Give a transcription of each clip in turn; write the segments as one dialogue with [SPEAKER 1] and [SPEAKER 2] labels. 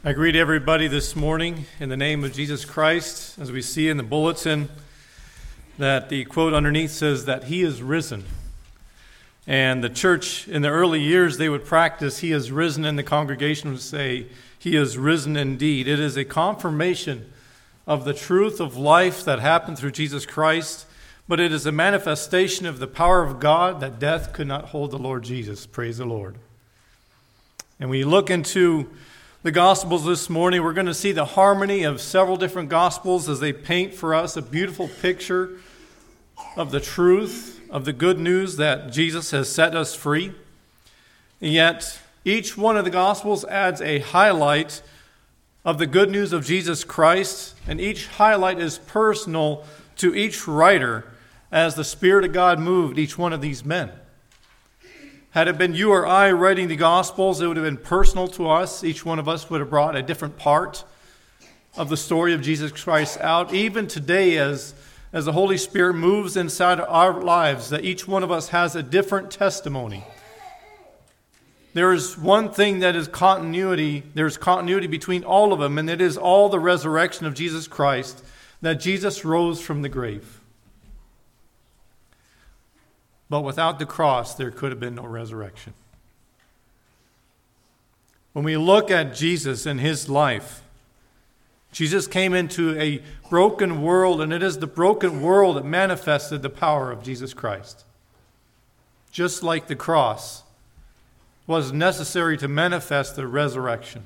[SPEAKER 1] I greet everybody this morning in the name of Jesus Christ, as we see in the bulletin that the quote underneath says that He is risen. And the church in the early years, they would practice He is risen, and the congregation would say He is risen indeed. It is a confirmation of the truth of life that happened through Jesus Christ, but it is a manifestation of the power of God that death could not hold the Lord Jesus. Praise the Lord. And we look into the Gospels this morning, we're going to see the harmony of several different Gospels as they paint for us a beautiful picture of the truth, of the good news that Jesus has set us free. And yet, each one of the Gospels adds a highlight of the good news of Jesus Christ, and each highlight is personal to each writer as the Spirit of God moved each one of these men. Had it been you or I writing the Gospels, it would have been personal to us. Each one of us would have brought a different part of the story of Jesus Christ out. Even today, as the Holy Spirit moves inside our lives, that each one of us has a different testimony. There is one thing that is continuity. There's continuity between all of them, and it is all the resurrection of Jesus Christ, that Jesus rose from the grave. But without the cross, there could have been no resurrection. When we look at Jesus and His life, Jesus came into a broken world, and it is the broken world that manifested the power of Jesus Christ. Just like the cross was necessary to manifest the resurrection.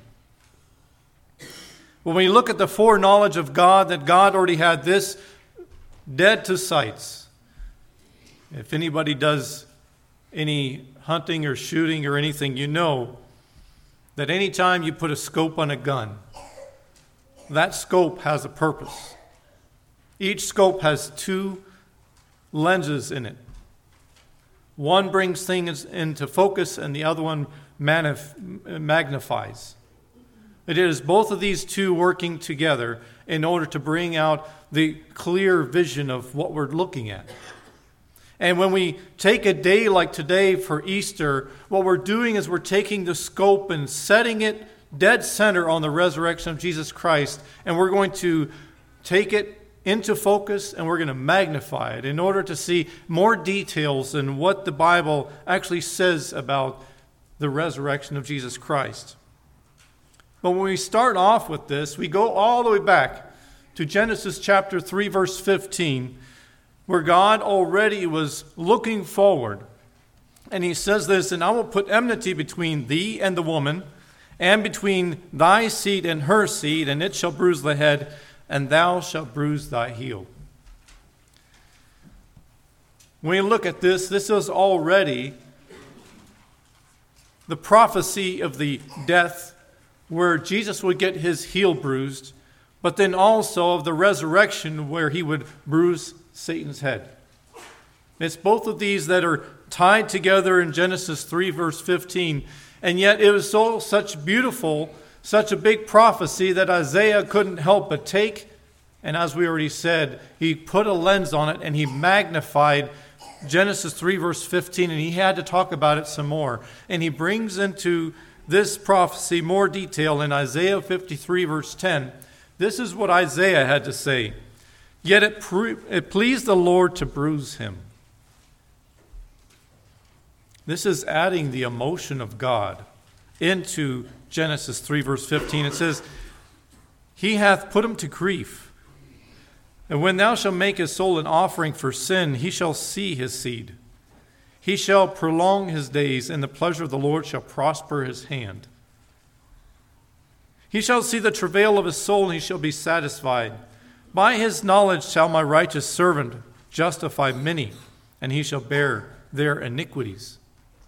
[SPEAKER 1] When we look at the foreknowledge of God, that God already had this dead to sights. If anybody does any hunting or shooting or anything, you know that any time you put a scope on a gun, that scope has a purpose. Each scope has two lenses in it. One brings things into focus and the other one magnifies. It is both of these two working together in order to bring out the clear vision of what we're looking at. And when we take a day like today for Easter, what we're doing is we're taking the scope and setting it dead center on the resurrection of Jesus Christ, and we're going to take it into focus and we're going to magnify it in order to see more details in what the Bible actually says about the resurrection of Jesus Christ. But when we start off with this, we go all the way back to Genesis chapter 3, verse 15, where God already was looking forward. And He says this, "And I will put enmity between thee and the woman, and between thy seed and her seed, and it shall bruise the head, and thou shalt bruise thy heel." When you look at this, this is already the prophecy of the death where Jesus would get His heel bruised, but then also of the resurrection where He would bruise Satan's head. It's both of these that are tied together in Genesis 3, verse 15. And yet it was such beautiful, such a big prophecy that Isaiah couldn't help but take. And as we already said, he put a lens on it and he magnified Genesis 3, verse 15. And he had to talk about it some more. And he brings into this prophecy more detail in Isaiah 53, verse 10. This is what Isaiah had to say. "Yet it pleased the Lord to bruise him." This is adding the emotion of God into Genesis 3, verse 15. It says, "He hath put him to grief. And when thou shalt make his soul an offering for sin, he shall see his seed. He shall prolong his days, and the pleasure of the Lord shall prosper his hand. He shall see the travail of his soul, and he shall be satisfied. By his knowledge shall my righteous servant justify many, and he shall bear their iniquities."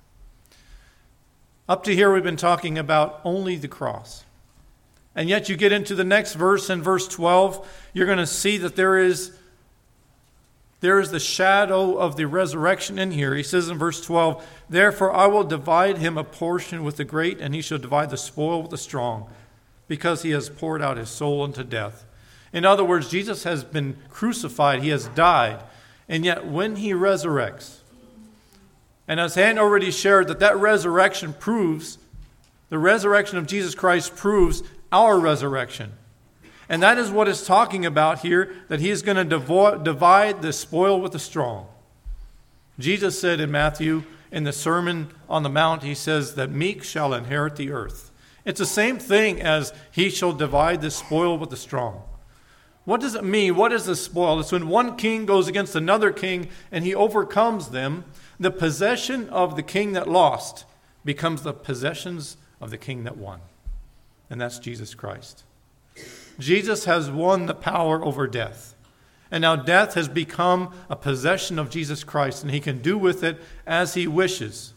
[SPEAKER 1] Up to here we've been talking about only the cross. And yet you get into the next verse, in verse 12, you're going to see that there is the shadow of the resurrection in here. He says in verse 12, "Therefore I will divide him a portion with the great, and he shall divide the spoil with the strong, because he has poured out his soul unto death." In other words, Jesus has been crucified. He has died. And yet when He resurrects, and as Han already shared, that resurrection proves, the resurrection of Jesus Christ proves our resurrection. And that is what it's talking about here, that he is going to divide the spoil with the strong. Jesus said in Matthew, in the Sermon on the Mount, he says that meek shall inherit the earth. It's the same thing as he shall divide the spoil with the strong. What does it mean? What is the spoil? It's when one king goes against another king and he overcomes them. The possession of the king that lost becomes the possessions of the king that won. And that's Jesus Christ. Jesus has won the power over death. And now death has become a possession of Jesus Christ, and he can do with it as he wishes.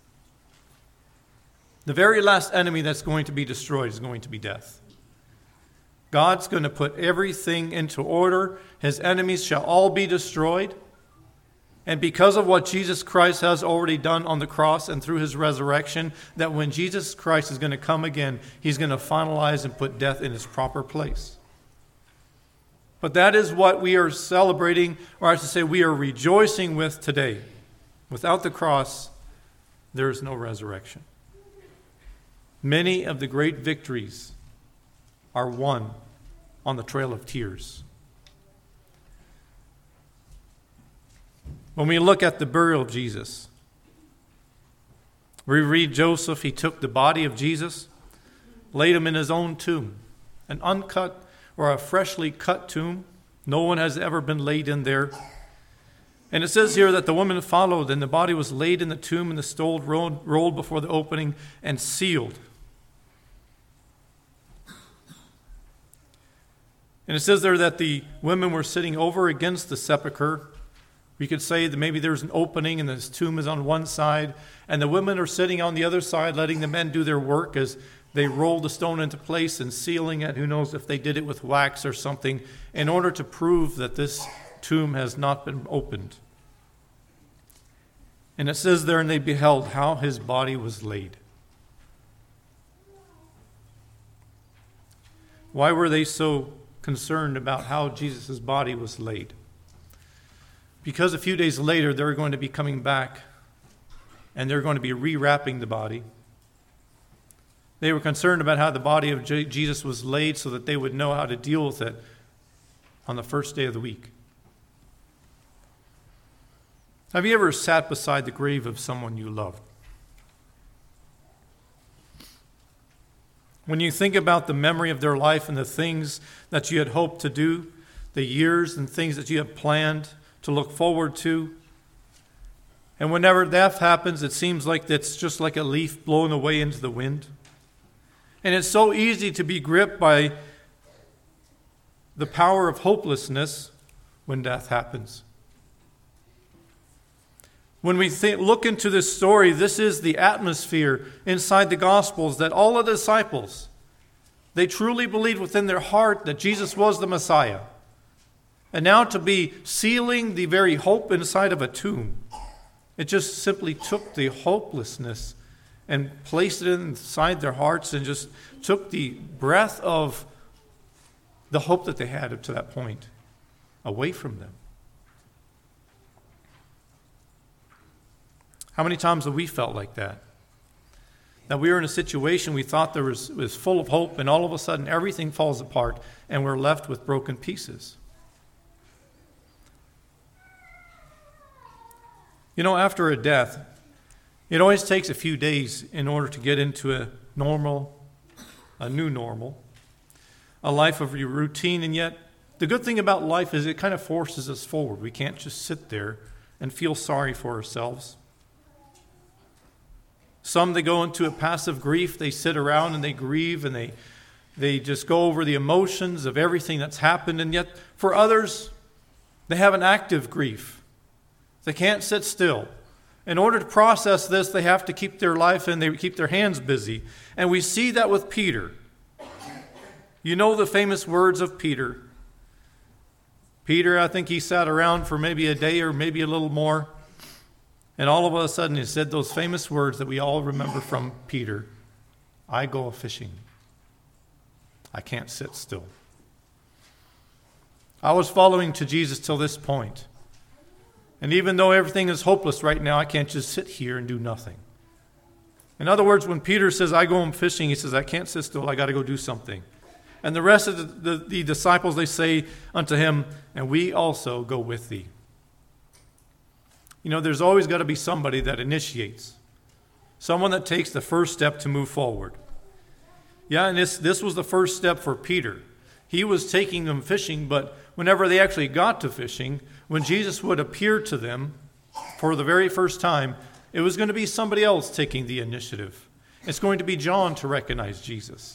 [SPEAKER 1] The very last enemy that's going to be destroyed is going to be death. God's going to put everything into order. His enemies shall all be destroyed. And because of what Jesus Christ has already done on the cross and through his resurrection, that when Jesus Christ is going to come again, he's going to finalize and put death in its proper place. But that is what we are celebrating, or I should say we are rejoicing with today. Without the cross, there is no resurrection. Many of the great victories are won on the trail of tears. When we look at the burial of Jesus, we read Joseph, he took the body of Jesus, laid him in his own tomb, an uncut or a freshly cut tomb. No one has ever been laid in there. And it says here that the woman followed, and the body was laid in the tomb, and the stone rolled before the opening and sealed. And it says there that the women were sitting over against the sepulcher. We could say that maybe there's an opening and this tomb is on one side, and the women are sitting on the other side, letting the men do their work as they roll the stone into place and sealing it. Who knows if they did it with wax or something, in order to prove that this tomb has not been opened. And it says there, and they beheld how his body was laid. Why were they so concerned about how Jesus' body was laid? Because a few days later, they're going to be coming back and they're going to be rewrapping the body. They were concerned about how the body of Jesus was laid so that they would know how to deal with it on the first day of the week. Have you ever sat beside the grave of someone you loved? When you think about the memory of their life and the things that you had hoped to do, the years and things that you have planned to look forward to. And whenever death happens, it seems like it's just like a leaf blown away into the wind. And it's so easy to be gripped by the power of hopelessness when death happens. When we look into this story, this is the atmosphere inside the Gospels that all of the disciples, they truly believed within their heart that Jesus was the Messiah. And now to be sealing the very hope inside of a tomb, it just simply took the hopelessness and placed it inside their hearts and just took the breath of the hope that they had up to that point away from them. How many times have we felt like that? That we were in a situation we thought there was full of hope, and all of a sudden everything falls apart and we're left with broken pieces. You know, after a death, it always takes a few days in order to get into a new normal, a life of routine. And yet, the good thing about life is it kind of forces us forward. We can't just sit there and feel sorry for ourselves. Some, they go into a passive grief. They sit around and they grieve and they just go over the emotions of everything that's happened. And yet, for others, they have an active grief. They can't sit still. In order to process this, they have to keep their life and they keep their hands busy. And we see that with Peter. You know the famous words of Peter. Peter, I think he sat around for maybe a day or maybe a little more. And all of a sudden he said those famous words that we all remember from Peter. I go a-fishing. I can't sit still. I was following to Jesus till this point. And even though everything is hopeless right now, I can't just sit here and do nothing. In other words, when Peter says, I go fishing, he says, I can't sit still, I got to go do something. And the rest of the disciples, they say unto him, and we also go with thee. You know, there's always got to be somebody that initiates. Someone that takes the first step to move forward. Yeah, and this was the first step for Peter. He was taking them fishing, but whenever they actually got to fishing, when Jesus would appear to them for the very first time, it was going to be somebody else taking the initiative. It's going to be John to recognize Jesus.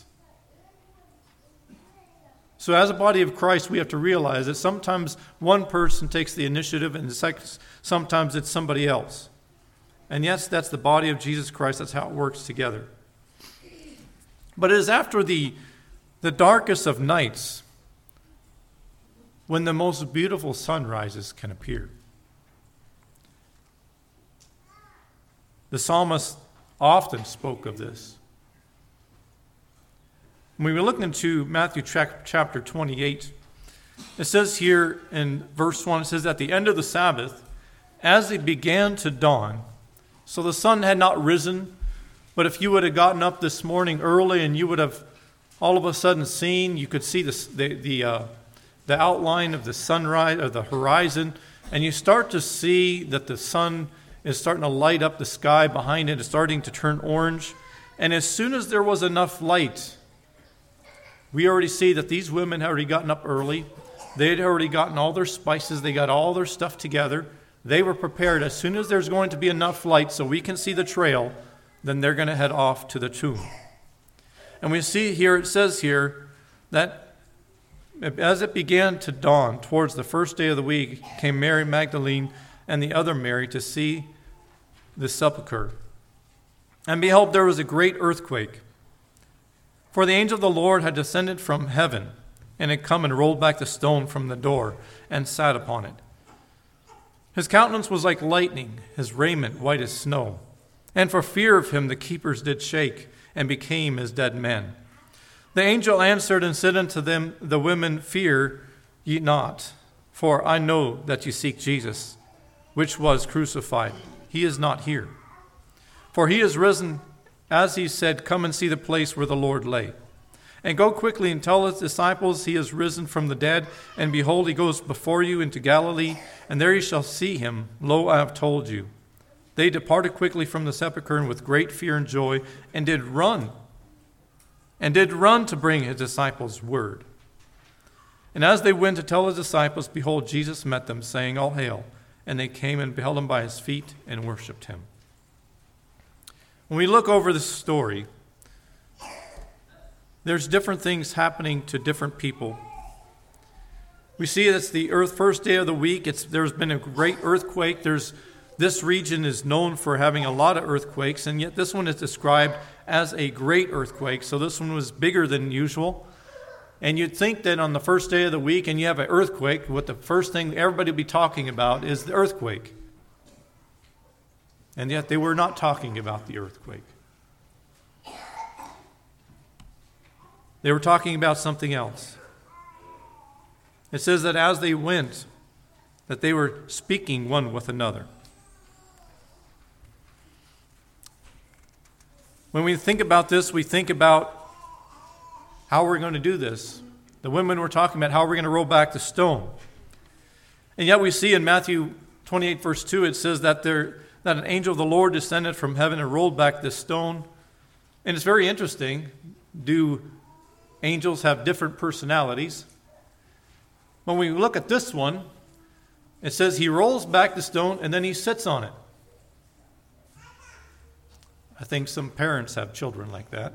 [SPEAKER 1] So as a body of Christ, we have to realize that sometimes one person takes the initiative and sometimes it's somebody else. And yes, that's the body of Jesus Christ. That's how it works together. But it is after the darkest of nights when the most beautiful sunrises can appear. The psalmist often spoke of this. When we look into Matthew chapter 28, it says here in verse 1, it says, at the end of the Sabbath, as it began to dawn, so the sun had not risen, but if you would have gotten up this morning early and you would have all of a sudden seen, you could see the outline of the sunrise or the horizon, and you start to see that the sun is starting to light up the sky behind it. It's starting to turn orange. And as soon as there was enough light, we already see that these women had already gotten up early. They had already gotten all their spices. They got all their stuff together. They were prepared. As soon as there's going to be enough light so we can see the trail, then they're going to head off to the tomb. And we see here, it says here, that as it began to dawn towards the first day of the week, came Mary Magdalene and the other Mary to see the sepulchre. And behold, there was a great earthquake. For the angel of the Lord had descended from heaven, and had come and rolled back the stone from the door, and sat upon it. His countenance was like lightning, his raiment white as snow. And for fear of him the keepers did shake, and became as dead men. The angel answered and said unto them, the women, fear ye not, for I know that ye seek Jesus, which was crucified. He is not here. For he is risen, as he said, come and see the place where the Lord lay. And go quickly and tell his disciples he is risen from the dead, and behold, he goes before you into Galilee, and there ye shall see him. Lo, I have told you. They departed quickly from the sepulchre and with great fear and joy, and did run to bring his disciples word. And as they went to tell his disciples, behold, Jesus met them, saying, all hail. And they came and beheld him by his feet and worshipped him. When we look over this story, there's different things happening to different people. We see it's the first day of the week. There's been a great earthquake. This region is known for having a lot of earthquakes, and yet this one is described as a great earthquake. So this one was bigger than usual. And you'd think that on the first day of the week and you have an earthquake, what the first thing everybody would be talking about is the earthquake. And yet they were not talking about the earthquake. They were talking about something else. It says that as they went, that they were speaking one with another. When we think about this, we think about how we're going to do this. The women were talking about how we're going to roll back the stone. And yet we see in Matthew 28, verse 2, it says that an angel of the Lord descended from heaven and rolled back this stone. And it's very interesting. Do angels have different personalities? When we look at this one, it says he rolls back the stone and then he sits on it. I think some parents have children like that.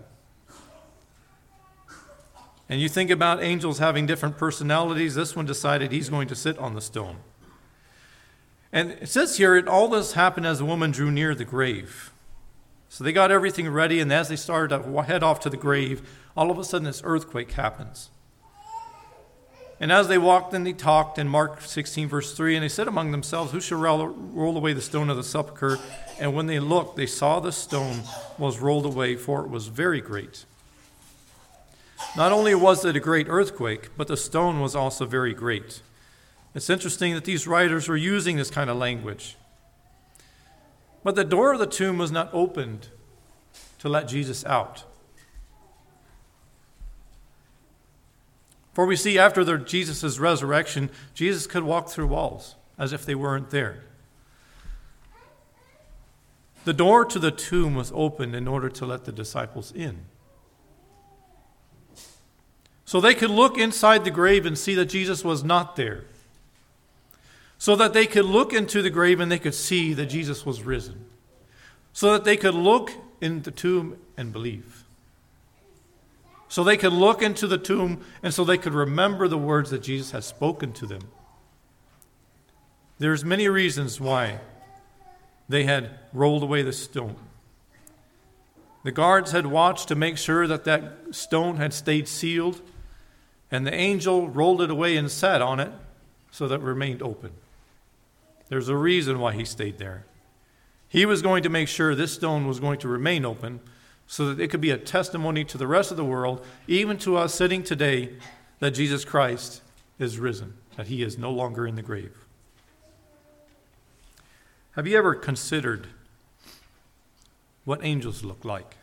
[SPEAKER 1] And you think about angels having different personalities. This one decided he's going to sit on the stone. And it says here, all this happened as the woman drew near the grave. So they got everything ready, and as they started to head off to the grave, all of a sudden this earthquake happens. And as they walked and they talked, in Mark 16, verse 3, and they said among themselves, who shall roll away the stone of the sepulchre? And when they looked, they saw the stone was rolled away, for it was very great. Not only was it a great earthquake, but the stone was also very great. It's interesting that these writers were using this kind of language. But the door of the tomb was not opened to let Jesus out. For we see after Jesus' resurrection, Jesus could walk through walls as if they weren't there. The door to the tomb was opened in order to let the disciples in. So they could look inside the grave and see that Jesus was not there. So that they could look into the grave and they could see that Jesus was risen. So that they could look in the tomb and believe. So they could look into the tomb and so they could remember the words that Jesus had spoken to them. There's many reasons why they had rolled away the stone. The guards had watched to make sure that that stone had stayed sealed, and the angel rolled it away and sat on it so that it remained open. There's a reason why he stayed there. He was going to make sure this stone was going to remain open so that it could be a testimony to the rest of the world, even to us sitting today, that Jesus Christ is risen, that he is no longer in the grave. Have you ever considered what angels look like?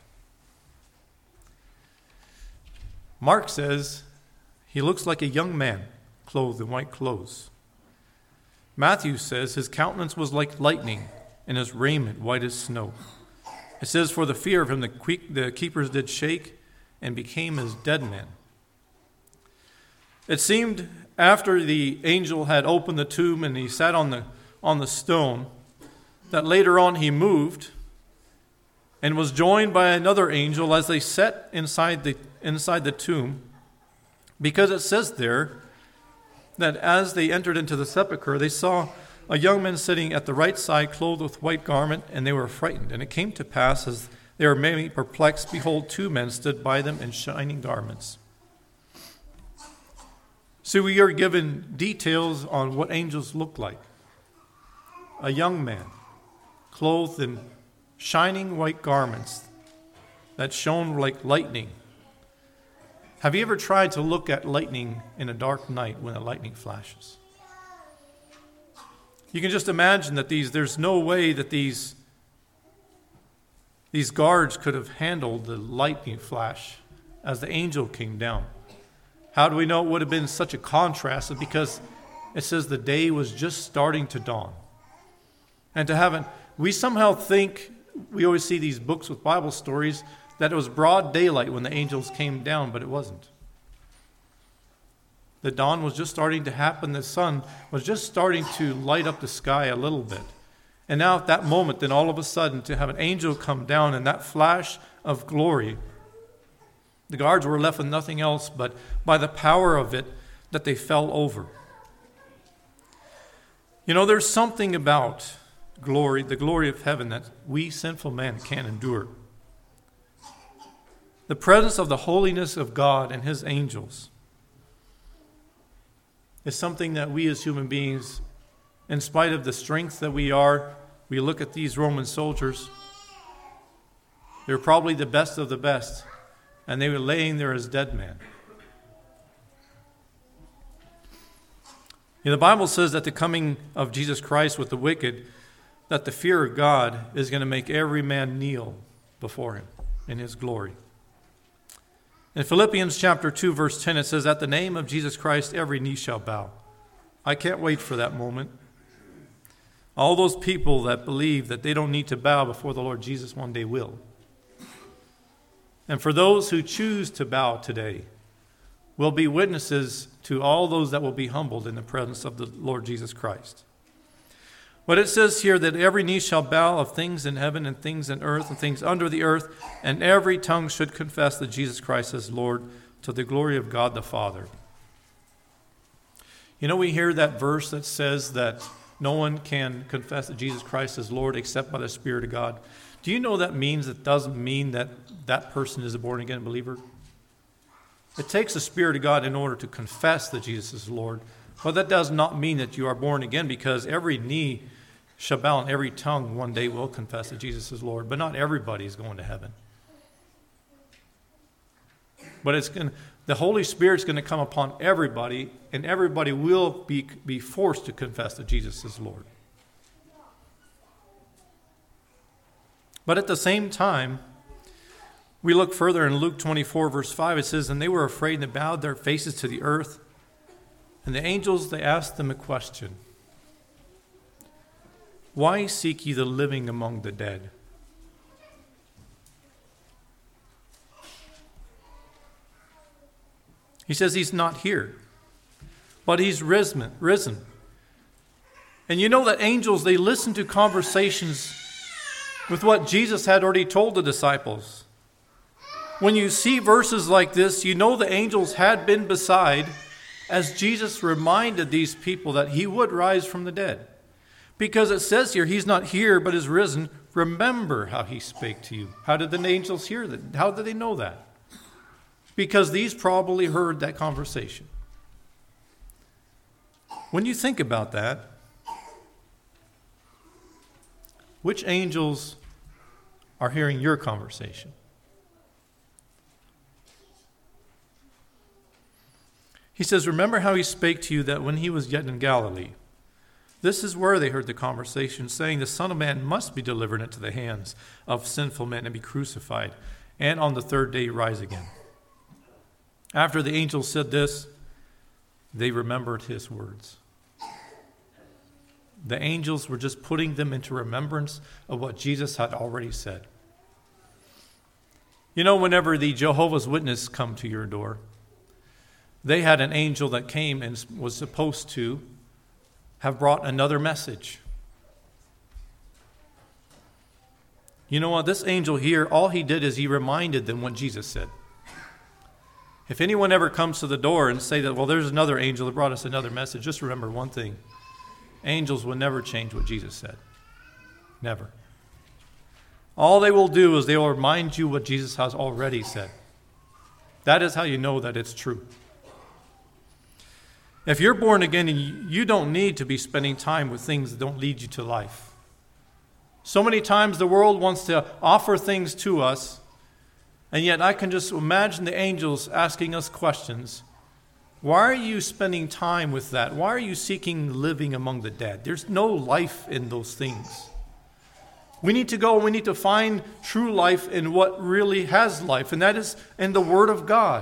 [SPEAKER 1] Mark says he looks like a young man clothed in white clothes. Matthew says his countenance was like lightning and his raiment white as snow. It says for the fear of him the keepers did shake and became as dead men. It seemed after the angel had opened the tomb and he sat on the stone, that later on he moved and was joined by another angel as they sat inside the tomb, because it says there that as they entered into the sepulchre, they saw a young man sitting at the right side, clothed with white garment, and they were frightened. And it came to pass, as they were many perplexed, behold, two men stood by them in shining garments. So we are given details on what angels look like. A young man, clothed in shining white garments that shone like lightning. Have you ever tried to look at lightning in a dark night when the lightning flashes? You can just imagine that there's no way that these guards could have handled the lightning flash as the angel came down. How do we know it would have been such a contrast? Because it says the day was just starting to dawn. And we somehow think, we always see these books with Bible stories, that it was broad daylight when the angels came down, but it wasn't. The dawn was just starting to happen. The sun was just starting to light up the sky a little bit. And now at that moment, then all of a sudden, to have an angel come down in that flash of glory, the guards were left with nothing else but by the power of it that they fell over. You know, there's something about glory, the glory of heaven, that we sinful men can't endure. The presence of the holiness of God and his angels is something that we as human beings, in spite of the strength that we are, we look at these Roman soldiers. They're probably the best of the best, and they were laying there as dead men. The Bible says that the coming of Jesus Christ with the wicked, that the fear of God is going to make every man kneel before him in his glory. In Philippians chapter 2, verse 10, it says, at the name of Jesus Christ, every knee shall bow. I can't wait for that moment. All those people that believe that they don't need to bow before the Lord Jesus one day will. And for those who choose to bow today, will be witnesses to all those that will be humbled in the presence of the Lord Jesus Christ. But it says here that every knee shall bow, of things in heaven and things in earth and things under the earth, and every tongue should confess that Jesus Christ is Lord, to the glory of God the Father. You know, we hear that verse that says that no one can confess that Jesus Christ is Lord except by the Spirit of God. Do you know that means it doesn't mean that that person is a born-again believer? It takes the Spirit of God in order to confess that Jesus is Lord. But that does not mean that you are born again, because every knee shall bow and every tongue one day will confess that Jesus is Lord. But not everybody is going to heaven. But the Holy Spirit's going to come upon everybody, and everybody will be forced to confess that Jesus is Lord. But at the same time, We look further in Luke 24, verse 5, it says, "And they were afraid and they bowed their faces to the earth. And the angels, they asked them a question. Why seek ye the living among the dead?" He says he's not here, but he's risen. And you know that angels, they listen to conversations with what Jesus had already told the disciples. When you see verses like this, you know the angels had been beside as Jesus reminded these people that he would rise from the dead. Because it says here, he's not here, but is risen. Remember how he spake to you. How did the angels hear that? How did they know that? Because these probably heard that conversation. When you think about that, which angels are hearing your conversation? He says, remember how he spake to you that when he was yet in Galilee. This is where they heard the conversation, saying, the Son of Man must be delivered into the hands of sinful men and be crucified, and on the third day rise again. After the angels said this, they remembered his words. The angels were just putting them into remembrance of what Jesus had already said. You know, whenever the Jehovah's Witnesses come to your door, they had an angel that came and was supposed to have brought another message. You know what? This angel here, all he did is he reminded them what Jesus said. If anyone ever comes to the door and say that, well, there's another angel that brought us another message, just remember one thing. Angels will never change what Jesus said. Never. All they will do is they will remind you what Jesus has already said. That is how you know that it's true. If you're born again, you don't need to be spending time with things that don't lead you to life. So many times the world wants to offer things to us, and yet I can just imagine the angels asking us questions. Why are you spending time with that? Why are you seeking living among the dead? There's no life in those things. We need to go and we need to find true life in what really has life, and that is in the Word of God.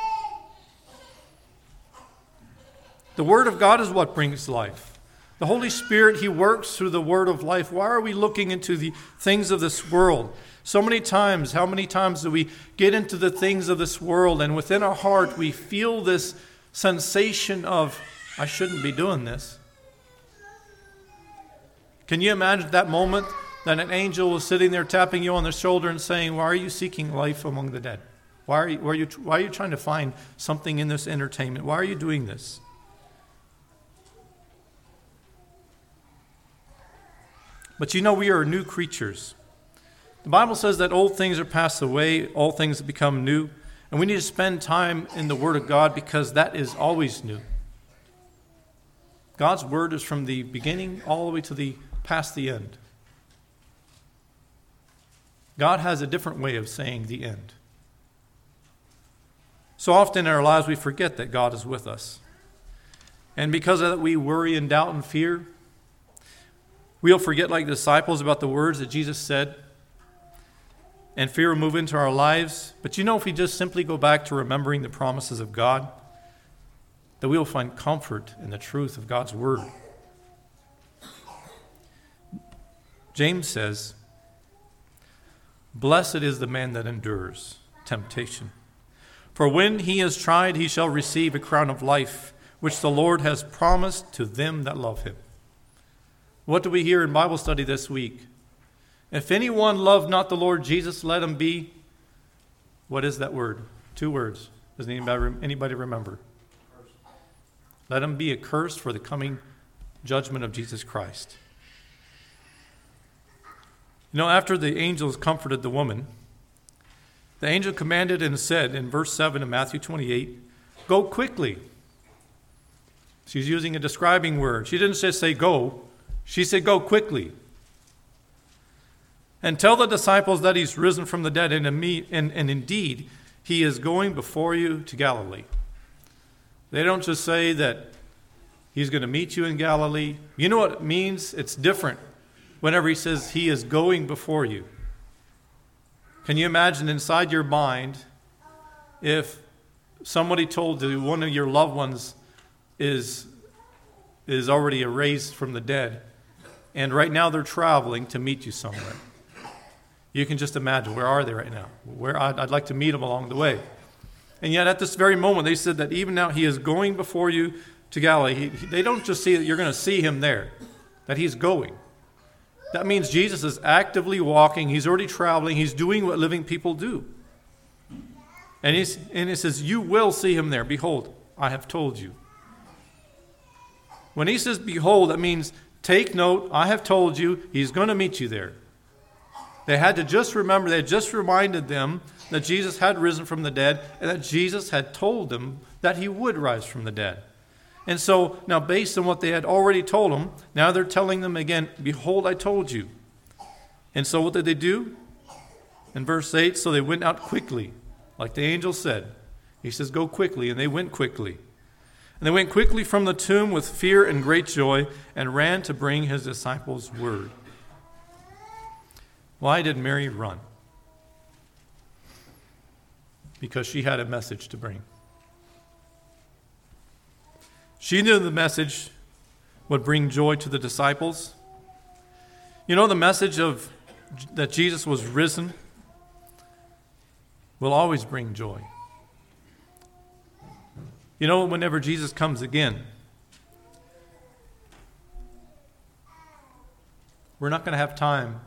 [SPEAKER 1] The Word of God is what brings life. The Holy Spirit, He works through the Word of life. Why are we looking into the things of this world? So many times, how many times do we get into the things of this world and within our heart we feel this sensation of, I shouldn't be doing this. Can you imagine that moment that an angel was sitting there tapping you on the shoulder and saying, why are you seeking life among the dead? Why are you trying to find something in this entertainment? Why are you doing this? But you know, we are new creatures. The Bible says that old things are passed away, all things become new. And we need to spend time in the Word of God because that is always new. God's Word is from the beginning all the way to past the end. God has a different way of saying the end. So often in our lives we forget that God is with us. And because of that we worry and doubt and fear. We'll forget like the disciples about the words that Jesus said. And fear will move into our lives. But you know, if we just simply go back to remembering the promises of God, that we will find comfort in the truth of God's Word. James says, blessed is the man that endures temptation. For when he is tried, he shall receive a crown of life, which the Lord has promised to them that love him. What do we hear in Bible study this week? If anyone love not the Lord Jesus, let him be. What is that word? 2 words. Does anybody remember? Let him be accursed for the coming judgment of Jesus Christ. You know, after the angels comforted the woman, the angel commanded and said in verse 7 of Matthew 28, go quickly. She's using a describing word. She didn't just say go. She said, go quickly. And tell the disciples that he's risen from the dead, and indeed, he is going before you to Galilee. They don't just say that he's going to meet you in Galilee. You know what it means? It's different whenever he says he is going before you. Can you imagine inside your mind if somebody told you one of your loved ones is already erased from the dead, and right now they're traveling to meet you somewhere? You can just imagine, where are they right now? Where I'd like to meet them along the way. And yet at this very moment, they said that even now he is going before you to Galilee. They don't just see that you're going to see him there, that he's going. That means Jesus is actively walking. He's already traveling. He's doing what living people do. And he says, you will see him there. Behold, I have told you. When he says, behold, that means take note. I have told you. He's going to meet you there. They had to just remember, they had just reminded them that Jesus had risen from the dead and that Jesus had told them that he would rise from the dead. And so now based on what they had already told them, now they're telling them again, behold, I told you. And so what did they do? In verse 8, so they went out quickly, like the angel said. He says, go quickly, and they went quickly. And they went quickly from the tomb with fear and great joy and ran to bring his disciples word. Why did Mary run? Because she had a message to bring. She knew the message would bring joy to the disciples. You know, the message of that Jesus was risen will always bring joy. You know, whenever Jesus comes again, we're not going to have time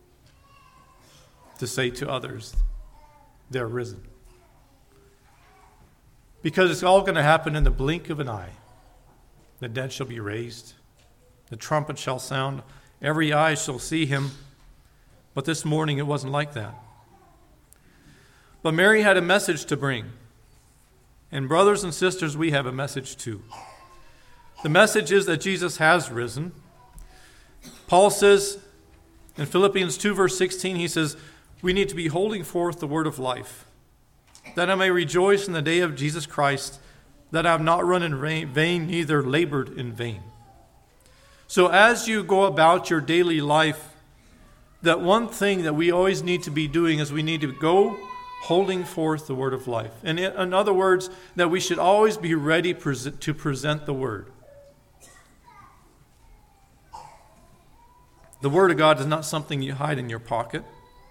[SPEAKER 1] to say to others, they're risen. Because it's all going to happen in the blink of an eye. The dead shall be raised. The trumpet shall sound. Every eye shall see him. But this morning it wasn't like that. But Mary had a message to bring. And brothers and sisters, we have a message too. The message is that Jesus has risen. Paul says in Philippians 2 verse 16, he says, we need to be holding forth the word of life, that I may rejoice in the day of Jesus Christ, that I have not run in vain, neither labored in vain. So as you go about your daily life, that one thing that we always need to be doing is we need to go holding forth the word of life. And in other words, that we should always be ready to present the word. The word of God is not something you hide in your pocket.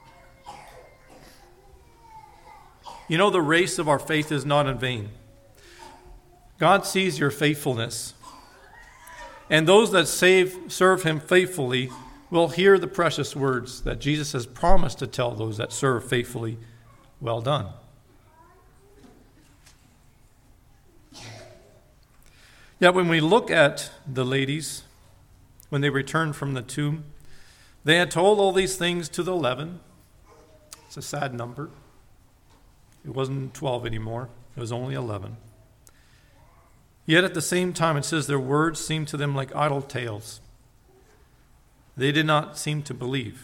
[SPEAKER 1] You know, the race of our faith is not in vain. God sees your faithfulness. And those that serve him faithfully will hear the precious words that Jesus has promised to tell those that serve faithfully. Well done. Yet when we look at the ladies, when they returned from the tomb, they had told all these things to the 11. It's a sad number. It wasn't 12 anymore. It was only 11. Yet at the same time, it says their words seemed to them like idle tales. They did not seem to believe.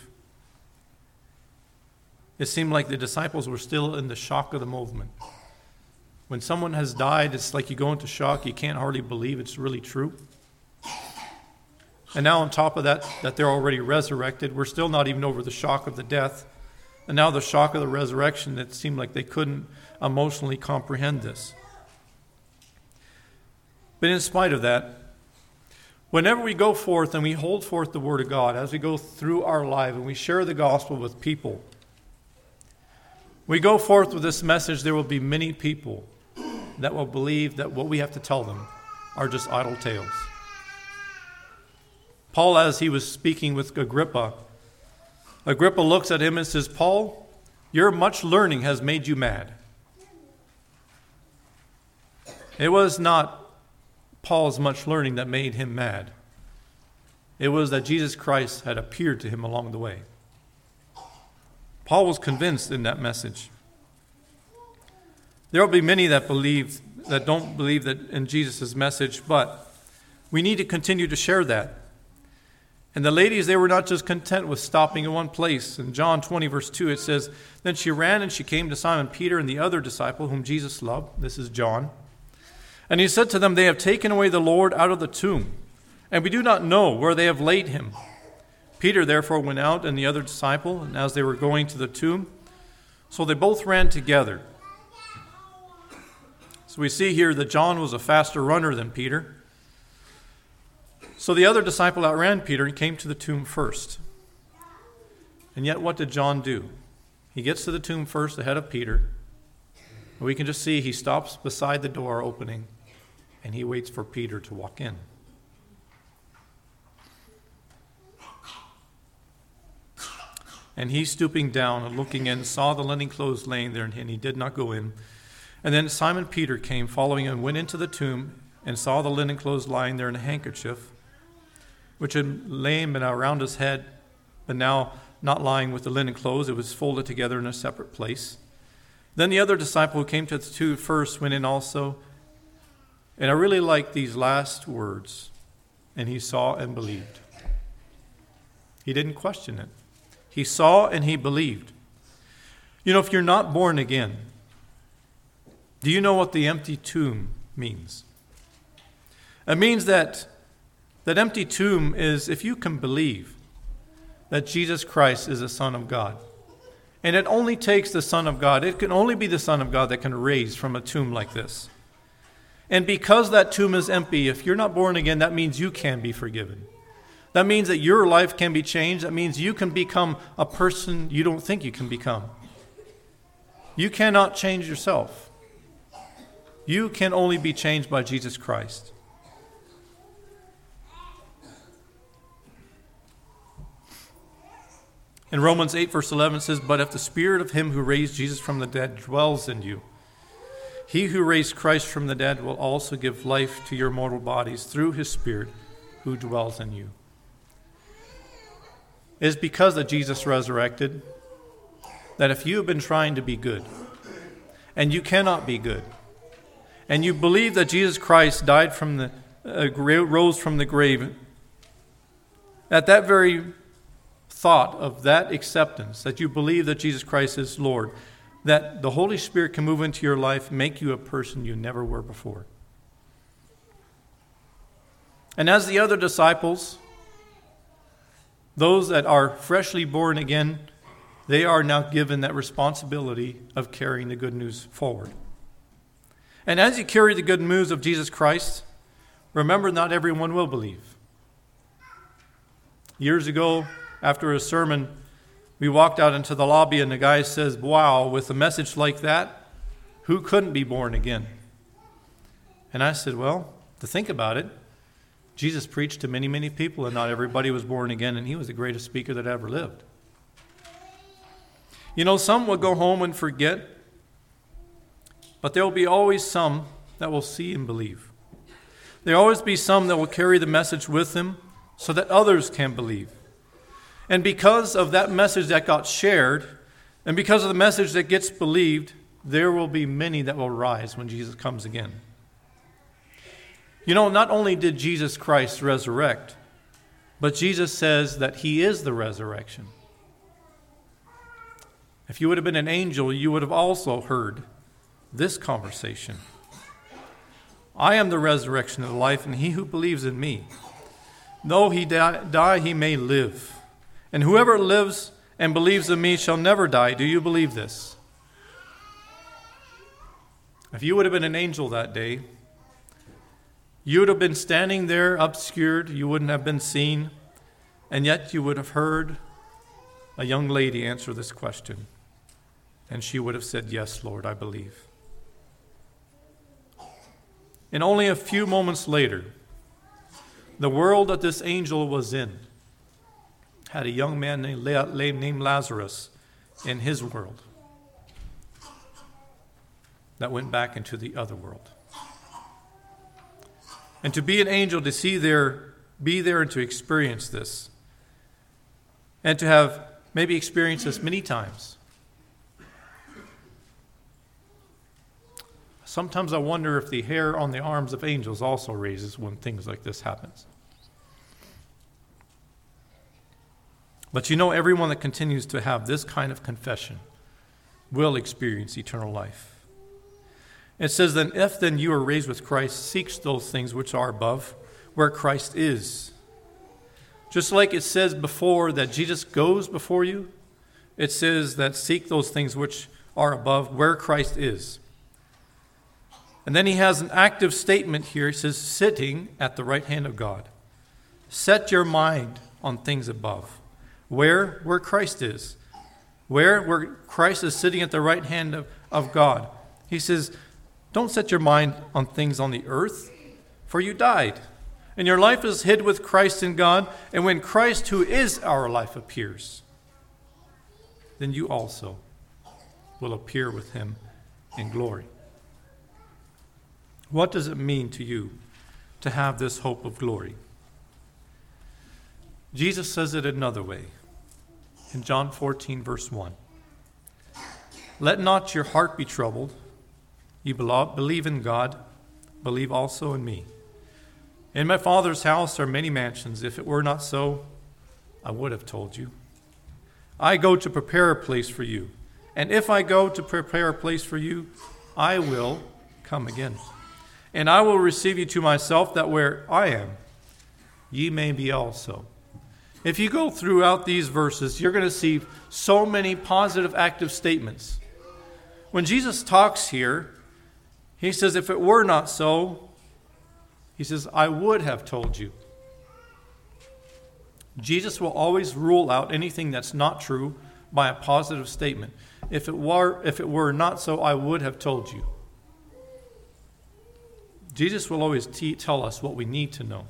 [SPEAKER 1] It seemed like the disciples were still in the shock of the moment. When someone has died, it's like you go into shock. You can't hardly believe it's really true. And now on top of that they're already resurrected. We're still not even over the shock of the death. And now the shock of the resurrection, it seemed like they couldn't emotionally comprehend this. But in spite of that, whenever we go forth and we hold forth the Word of God, as we go through our life and we share the gospel with people, we go forth with this message, there will be many people that will believe that what we have to tell them are just idle tales. Paul, as he was speaking with Agrippa looks at him and says, Paul, your much learning has made you mad. It was not Paul's much learning that made him mad. It was that Jesus Christ had appeared to him along the way. Paul was convinced in that message. There will be many that don't believe that in Jesus' message, but we need to continue to share that. And the ladies, they were not just content with stopping in one place. In John 20, verse 2, it says, then she ran and she came to Simon Peter and the other disciple whom Jesus loved. This is John. And he said to them, they have taken away the Lord out of the tomb, and we do not know where they have laid him. Peter therefore went out and the other disciple, and as they were going to the tomb, So they both ran together. So we see here that John was a faster runner than Peter. So the other disciple outran Peter and came to the tomb first. And yet what did John do? He gets to the tomb first ahead of Peter. We can just see he stops beside the door opening and he waits for Peter to walk in. And he, stooping down and looking in, saw the linen clothes laying there, and he did not go in. And then Simon Peter came following and went into the tomb and saw the linen clothes lying there and a handkerchief, which had lain around his head, but now not lying with the linen clothes. It was folded together in a separate place. Then the other disciple who came to the tomb first went in also. And I really like these last words. And he saw and believed. He didn't question it. He saw and he believed. You know, if you're not born again, do you know what the empty tomb means? It means that empty tomb is if you can believe that Jesus Christ is the Son of God. And it only takes the Son of God. It can only be the Son of God that can raise from a tomb like this. And because that tomb is empty, if you're not born again, that means you can be forgiven. That means that your life can be changed. That means you can become a person you don't think you can become. You cannot change yourself. You can only be changed by Jesus Christ. In Romans 8, verse 11 says, "But if the Spirit of him who raised Jesus from the dead dwells in you, he who raised Christ from the dead will also give life to your mortal bodies through his Spirit who dwells in you." It is because that Jesus resurrected that if you have been trying to be good, and you cannot be good, and you believe that Jesus Christ died from the rose from the grave, at that very thought of that acceptance, that you believe that Jesus Christ is Lord, that the Holy Spirit can move into your life, make you a person you never were before. And as the other disciples, those that are freshly born again, they are now given that responsibility of carrying the good news forward. And as you carry the good news of Jesus Christ, remember, not everyone will believe. Years ago, after a sermon, we walked out into the lobby and the guy says, "Wow, with a message like that, who couldn't be born again?" And I said, well, to think about it, Jesus preached to many, many people and not everybody was born again, and he was the greatest speaker that ever lived. You know, some will go home and forget, but there will be always some that will see and believe. There will always be some that will carry the message with them so that others can believe. And because of that message that got shared, and because of the message that gets believed, there will be many that will rise when Jesus comes again. You know, not only did Jesus Christ resurrect, but Jesus says that he is the resurrection. If you would have been an angel, you would have also heard this conversation. "I am the resurrection of life, and he who believes in me, though he die, he may live. And whoever lives and believes in me shall never die." Do you believe this? If you would have been an angel that day, you would have been standing there obscured, you wouldn't have been seen, and yet you would have heard a young lady answer this question. And she would have said, "Yes, Lord, I believe." And only a few moments later, the world that this angel was in had a young man named Lazarus in his world that went back into the other world. And to be an angel, to be there and to experience this, and to have maybe experienced this many times. Sometimes I wonder if the hair on the arms of angels also raises when things like this happens. But you know, everyone that continues to have this kind of confession will experience eternal life. It says, "Then if then you are raised with Christ, seek those things which are above, where Christ is." Just like it says before that Jesus goes before you, it says that seek those things which are above, where Christ is. And then he has an active statement here. He says, sitting at the right hand of God. Set your mind on things above. Where Christ is. Where Christ is sitting at the right hand of God. He says, don't set your mind on things on the earth, for you died. And your life is hid with Christ in God. And when Christ, who is our life, appears, then you also will appear with him in glory. What does it mean to you to have this hope of glory? Jesus says it another way in John 14, verse 1. Let not your heart be troubled. You believe in God, believe also in me. In my Father's house are many mansions. If it were not so, I would have told you. I go to prepare a place for you. And if I go to prepare a place for you, I will come again. And I will receive you to myself, that where I am, ye may be also. If you go throughout these verses, you're going to see so many positive, active statements. When Jesus talks here, he says, if it were not so, he says, I would have told you. Jesus will always rule out anything that's not true by a positive statement. If it were not so, I would have told you. Jesus will always tell us what we need to know.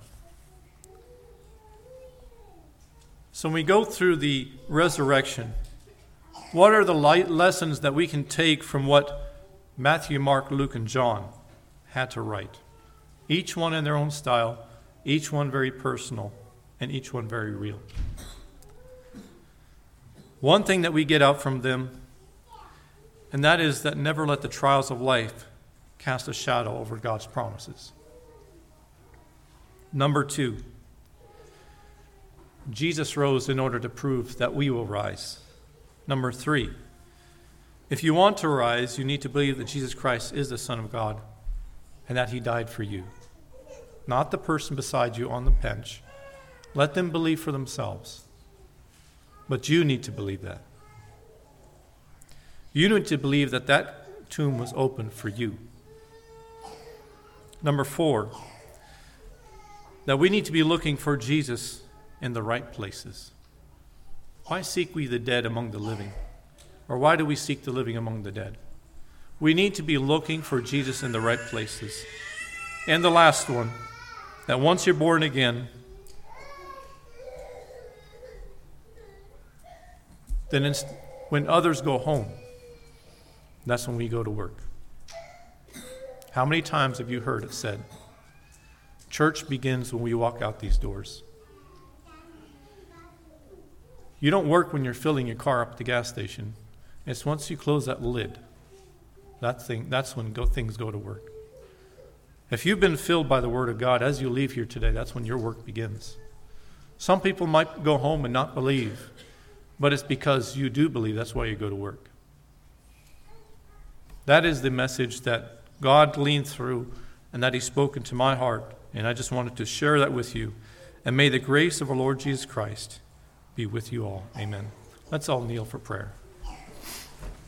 [SPEAKER 1] So when we go through the resurrection, what are the lessons that we can take from what Matthew, Mark, Luke, and John had to write? Each one in their own style, each one very personal, and each one very real. One thing that we get out from them, and that is that never let the trials of life cast a shadow over God's promises. Number 2, Jesus rose in order to prove that we will rise. Number 3, if you want to rise, you need to believe that Jesus Christ is the Son of God and that he died for you. Not the person beside you on the bench. Let them believe for themselves. But you need to believe that. You need to believe that that tomb was opened for you. Number 4, that we need to be looking for Jesus in the right places. Why seek we the dead among the living? Or why do we seek the living among the dead? We need to be looking for Jesus in the right places. And the last one, that once you're born again, then when others go home, that's when we go to work. How many times have you heard it said, church begins when we walk out these doors? You don't work when you're filling your car up at the gas station. It's once you close that lid, that's when things go to work. If you've been filled by the Word of God as you leave here today, that's when your work begins. Some people might go home and not believe, but it's because you do believe. That's why you go to work. That is the message that God leaned through and that he spoke into my heart. And I just wanted to share that with you. And may the grace of our Lord Jesus Christ be with you all. Amen. Let's all kneel for prayer.